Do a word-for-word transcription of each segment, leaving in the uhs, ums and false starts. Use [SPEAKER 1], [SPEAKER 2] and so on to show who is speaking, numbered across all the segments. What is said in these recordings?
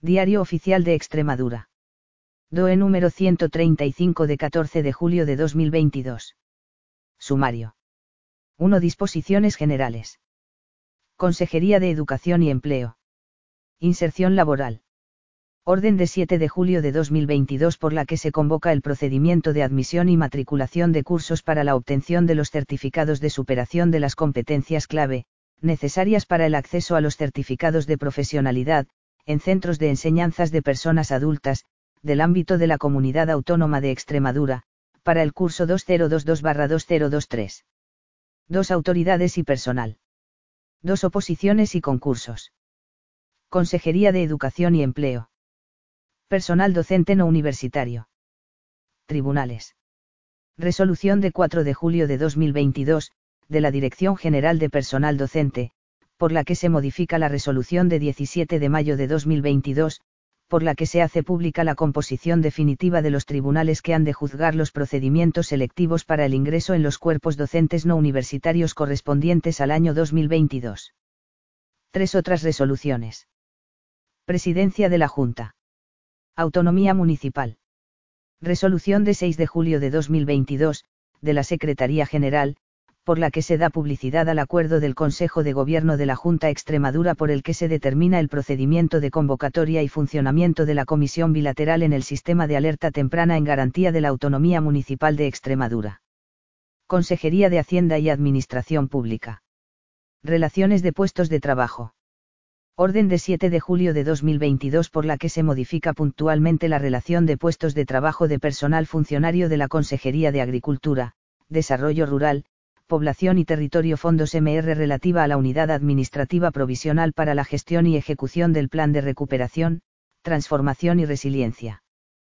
[SPEAKER 1] Diario Oficial de Extremadura. D O E número ciento treinta y cinco de catorce de julio de dos mil veintidós. Sumario. uno. Disposiciones generales. Consejería de Educación y Empleo. Inserción laboral. Orden de siete de julio de dos mil veintidós por la que se convoca el procedimiento de admisión y matriculación de cursos para la obtención de los certificados de superación de las competencias clave, necesarias para el acceso a los certificados de profesionalidad, en centros de enseñanzas de personas adultas, del ámbito de la Comunidad Autónoma de Extremadura, para el curso dos mil veintidós barra dos mil veintitrés. dos. Autoridades y personal. dos. Oposiciones y concursos. Consejería de Educación y Empleo. Personal docente no universitario. Tribunales. Resolución de cuatro de julio de dos mil veintidós, de la Dirección General de Personal Docente, por la que se modifica la resolución de diecisiete de mayo de dos mil veintidós, por la que se hace pública la composición definitiva de los tribunales que han de juzgar los procedimientos selectivos para el ingreso en los cuerpos docentes no universitarios correspondientes al año dos mil veintidós. Tres otras resoluciones. Presidencia de la Junta. Autonomía Municipal. Resolución de seis de julio de dos mil veintidós, de la Secretaría General, por la que se da publicidad al acuerdo del Consejo de Gobierno de la Junta Extremadura por el que se determina el procedimiento de convocatoria y funcionamiento de la Comisión Bilateral en el Sistema de Alerta Temprana en garantía de la autonomía municipal de Extremadura. Consejería de Hacienda y Administración Pública. Relaciones de puestos de trabajo. Orden de siete de julio de dos mil veintidós por la que se modifica puntualmente la relación de puestos de trabajo de personal funcionario de la Consejería de Agricultura, Desarrollo Rural, Población y Territorio Fondos M R relativa a la Unidad Administrativa Provisional para la gestión y ejecución del Plan de Recuperación, Transformación y Resiliencia.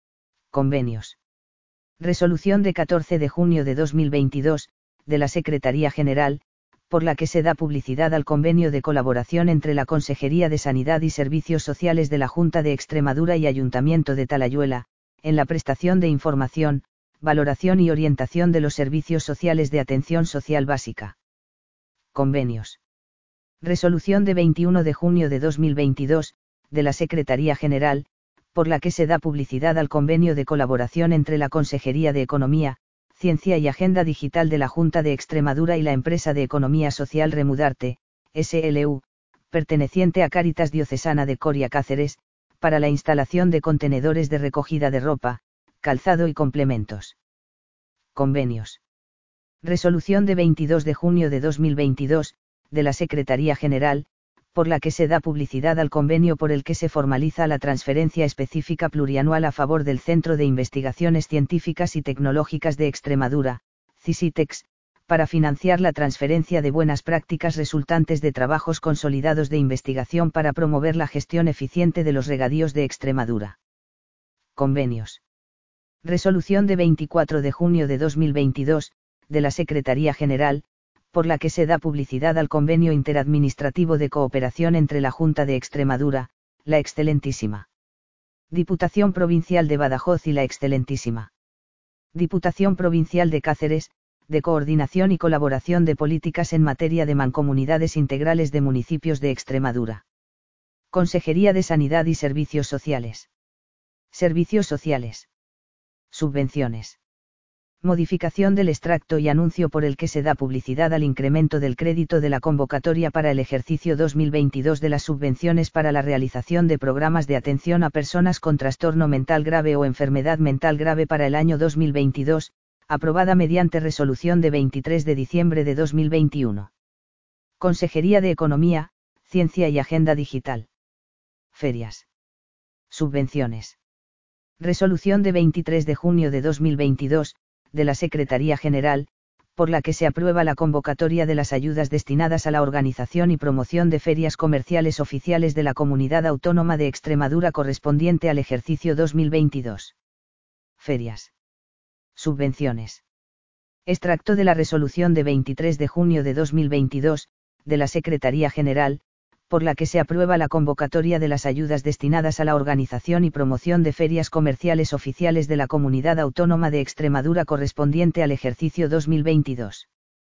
[SPEAKER 1] Convenios. Resolución de catorce de junio de dos mil veintidós, de la Secretaría General, por la que se da publicidad al convenio de colaboración entre la Consejería de Sanidad y Servicios Sociales de la Junta de Extremadura y Ayuntamiento de Talayuela, en la prestación de información, valoración y orientación de los servicios sociales de atención social básica. Convenios. Resolución de veintiuno de junio de dos mil veintidós, de la Secretaría General, por la que se da publicidad al convenio de colaboración entre la Consejería de Economía, Ciencia y Agenda Digital de la Junta de Extremadura y la empresa de Economía Social Remudarte, S L U, perteneciente a Cáritas Diocesana de Coria Cáceres, para la instalación de contenedores de recogida de ropa, calzado y complementos. Convenios. Resolución de veintidós de junio de dos mil veintidós, de la Secretaría General, por la que se da publicidad al convenio por el que se formaliza la transferencia específica plurianual a favor del Centro de Investigaciones Científicas y Tecnológicas de Extremadura, CICITEX, para financiar la transferencia de buenas prácticas resultantes de trabajos consolidados de investigación para promover la gestión eficiente de los regadíos de Extremadura. Convenios. Resolución de veinticuatro de junio de dos mil veintidós, de la Secretaría General, por la que se da publicidad al convenio interadministrativo de cooperación entre la Junta de Extremadura, la Excelentísima Diputación Provincial de Badajoz y la Excelentísima Diputación Provincial de Cáceres, de coordinación y colaboración de políticas en materia de mancomunidades integrales de municipios de Extremadura. Consejería de Sanidad y Servicios Sociales. Servicios Sociales. Subvenciones. Modificación del extracto y anuncio por el que se da publicidad al incremento del crédito de la convocatoria para el ejercicio dos mil veintidós de las subvenciones para la realización de programas de atención a personas con trastorno mental grave o enfermedad mental grave para el año dos mil veintidós, aprobada mediante resolución de veintitrés de diciembre de dos mil veintiuno. Consejería de Economía, Ciencia y Agenda Digital. Ferias. Subvenciones. Resolución de veintitrés de junio de dos mil veintidós, de la Secretaría General, por la que se aprueba la convocatoria de las ayudas destinadas a la organización y promoción de ferias comerciales oficiales de la Comunidad Autónoma de Extremadura correspondiente al ejercicio dos mil veintidós. Ferias. Subvenciones. Extracto de la resolución de veintitrés de junio de dos mil veintidós, de la Secretaría General, por la que se aprueba la convocatoria de las ayudas destinadas a la organización y promoción de ferias comerciales oficiales de la Comunidad Autónoma de Extremadura correspondiente al ejercicio dos mil veintidós.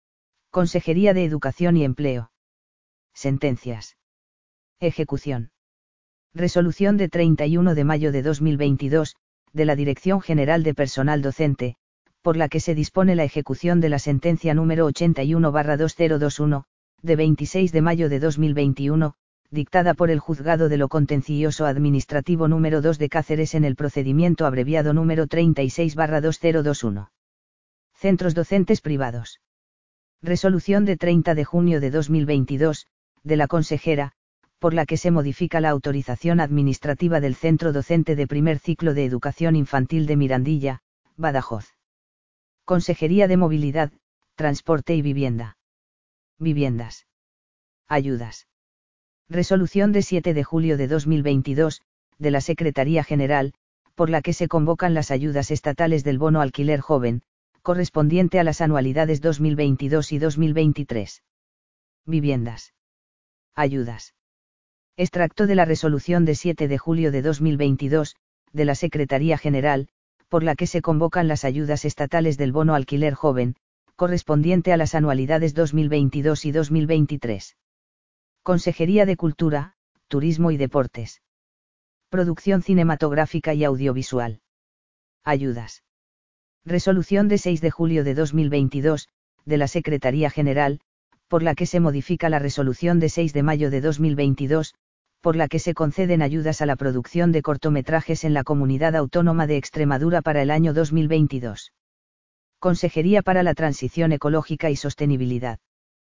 [SPEAKER 1] Consejería de Educación y Empleo. Sentencias. Ejecución. Resolución de treinta y uno de mayo de dos mil veintidós, de la Dirección General de Personal Docente, por la que se dispone la ejecución de la sentencia número ochenta y uno barra dos mil veintiuno, de veintiséis de mayo de dos mil veintiuno, dictada por el Juzgado de lo Contencioso Administrativo número dos de Cáceres en el procedimiento abreviado número treinta y seis barra dos mil veintiuno. Centros docentes privados. Resolución de treinta de junio de dos mil veintidós, de la consejera, por la que se modifica la autorización administrativa del Centro Docente de Primer Ciclo de Educación Infantil de Mirandilla, Badajoz. Consejería de Movilidad, Transporte y Vivienda. Viviendas. Ayudas. Resolución de siete de julio de dos mil veintidós, de la Secretaría General, por la que se convocan las ayudas estatales del bono alquiler joven, correspondiente a las anualidades dos mil veintidós y dos mil veintitrés. Viviendas. Ayudas. Extracto de la resolución de siete de julio de dos mil veintidós, de la Secretaría General, por la que se convocan las ayudas estatales del bono alquiler joven, correspondiente a las anualidades dos mil veintidós y dos mil veintitrés. Consejería de Cultura, Turismo y Deportes. Producción cinematográfica y audiovisual. Ayudas. Resolución de seis de julio de dos mil veintidós, de la Secretaría General, por la que se modifica la resolución de seis de mayo de dos mil veintidós, por la que se conceden ayudas a la producción de cortometrajes en la Comunidad Autónoma de Extremadura para el año dos mil veintidós. Consejería para la Transición Ecológica y Sostenibilidad.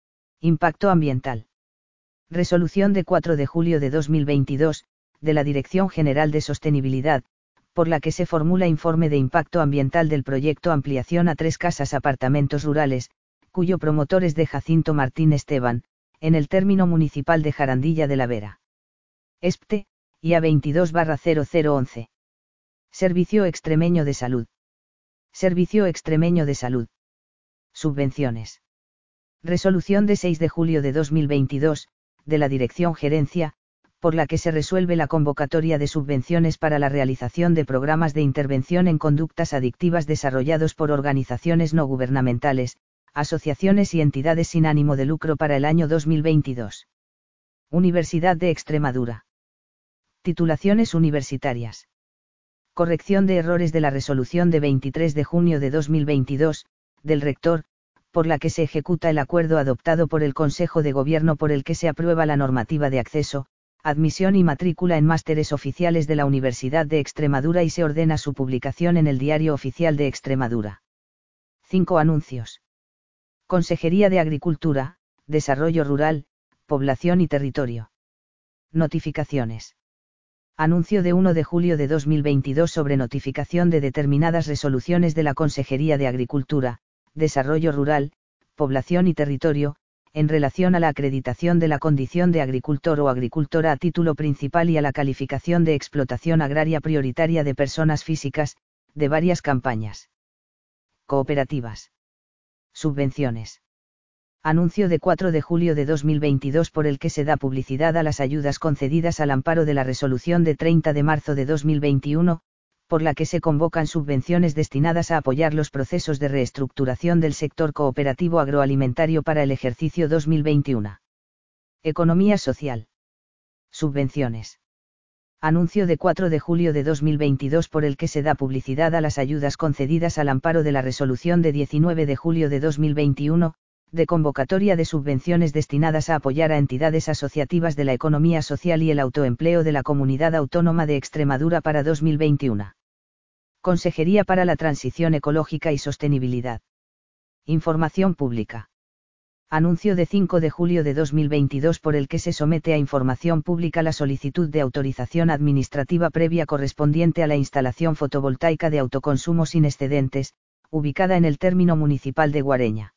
[SPEAKER 1] Impacto ambiental. Resolución de cuatro de julio de dos mil veintidós, de la Dirección General de Sostenibilidad, por la que se formula informe de impacto ambiental del proyecto Ampliación a tres casas apartamentos rurales, cuyo promotor es de Jacinto Martín Esteban, en el término municipal de Jarandilla de la Vera. ESPTE, I A veintidós barra cero cero once. Servicio Extremeño de Salud. Servicio Extremeño de Salud. Subvenciones. Resolución de seis de julio de dos mil veintidós, de la Dirección Gerencia, por la que se resuelve la convocatoria de subvenciones para la realización de programas de intervención en conductas adictivas desarrollados por organizaciones no gubernamentales, asociaciones y entidades sin ánimo de lucro para el año dos mil veintidós. Universidad de Extremadura. Titulaciones universitarias. Corrección de errores de la resolución de veintitrés de junio de dos mil veintidós, del rector, por la que se ejecuta el acuerdo adoptado por el Consejo de Gobierno por el que se aprueba la normativa de acceso, admisión y matrícula en másteres oficiales de la Universidad de Extremadura y se ordena su publicación en el Diario Oficial de Extremadura. cinco Anuncios. Consejería de Agricultura, Desarrollo Rural, Población y Territorio. Notificaciones. Anuncio de uno de julio de dos mil veintidós sobre notificación de determinadas resoluciones de la Consejería de Agricultura, Desarrollo Rural, Población y Territorio, en relación a la acreditación de la condición de agricultor o agricultora a título principal y a la calificación de explotación agraria prioritaria de personas físicas, de varias campañas. Cooperativas. Subvenciones. Anuncio de cuatro de julio de dos mil veintidós por el que se da publicidad a las ayudas concedidas al amparo de la resolución de treinta de marzo de dos mil veintiuno, por la que se convocan subvenciones destinadas a apoyar los procesos de reestructuración del sector cooperativo agroalimentario para el ejercicio dos mil veintiuno. Economía social. Subvenciones. Anuncio de cuatro de julio de dos mil veintidós por el que se da publicidad a las ayudas concedidas al amparo de la resolución de diecinueve de julio de dos mil veintiuno, de convocatoria de subvenciones destinadas a apoyar a entidades asociativas de la economía social y el autoempleo de la Comunidad Autónoma de Extremadura para dos mil veintiuno. Consejería para la Transición Ecológica y Sostenibilidad. Información pública. Anuncio de cinco de julio de dos mil veintidós por el que se somete a información pública la solicitud de autorización administrativa previa correspondiente a la instalación fotovoltaica de autoconsumo sin excedentes, ubicada en el término municipal de Guareña.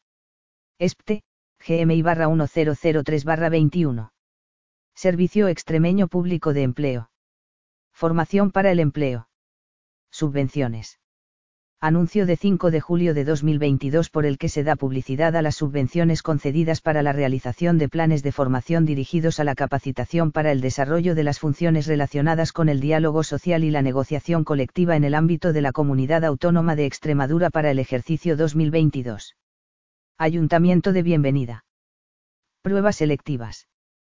[SPEAKER 1] ESPTE, G M I barra mil tres barra veintiuno. Servicio Extremeño Público de Empleo. Formación para el empleo. Subvenciones. Anuncio de cinco de julio de dos mil veintidós por el que se da publicidad a las subvenciones concedidas para la realización de planes de formación dirigidos a la capacitación para el desarrollo de las funciones relacionadas con el diálogo social y la negociación colectiva en el ámbito de la Comunidad Autónoma de Extremadura para el ejercicio dos mil veintidós. Ayuntamiento de Bienvenida. Pruebas selectivas.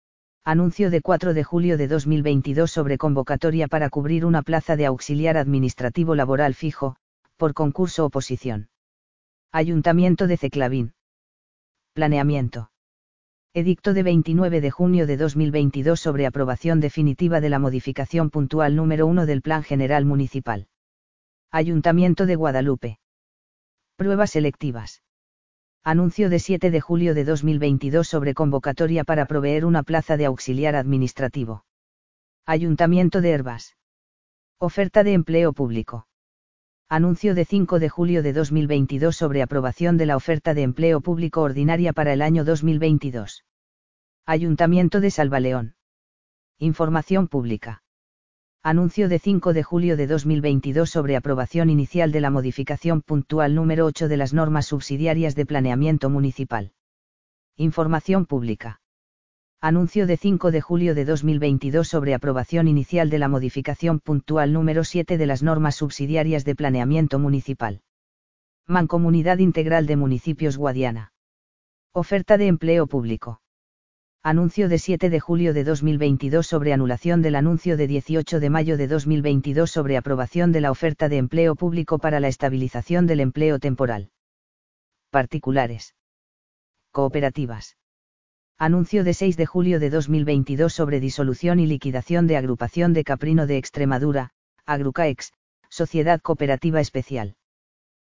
[SPEAKER 1] Anuncio de cuatro de julio de dos mil veintidós sobre convocatoria para cubrir una plaza de auxiliar administrativo laboral fijo, por concurso oposición. Ayuntamiento de Ceclavín. Planeamiento. Edicto de veintinueve de junio de dos mil veintidós sobre aprobación definitiva de la modificación puntual número uno del Plan General Municipal. Ayuntamiento de Guadalupe. Pruebas selectivas. Anuncio de siete de julio de dos mil veintidós sobre convocatoria para proveer una plaza de auxiliar administrativo. Ayuntamiento de Hervás. Oferta de empleo público. Anuncio de cinco de julio de dos mil veintidós sobre aprobación de la oferta de empleo público ordinaria para el año dos mil veintidós. Ayuntamiento de Salvaleón. Información pública. Anuncio de cinco de julio de dos mil veintidós sobre aprobación inicial de la modificación puntual número ocho de las normas subsidiarias de planeamiento municipal. Información pública. Anuncio de cinco de julio de dos mil veintidós sobre aprobación inicial de la modificación puntual número siete de las normas subsidiarias de planeamiento municipal. Mancomunidad Integral de Municipios Guadiana. Oferta de empleo público. Anuncio de siete de julio de dos mil veintidós sobre anulación del anuncio de dieciocho de mayo de dos mil veintidós sobre aprobación de la oferta de empleo público para la estabilización del empleo temporal. Particulares. Cooperativas. Anuncio de seis de julio de dos mil veintidós sobre disolución y liquidación de Agrupación de Caprino de Extremadura, Agrucaex, Sociedad Cooperativa Especial.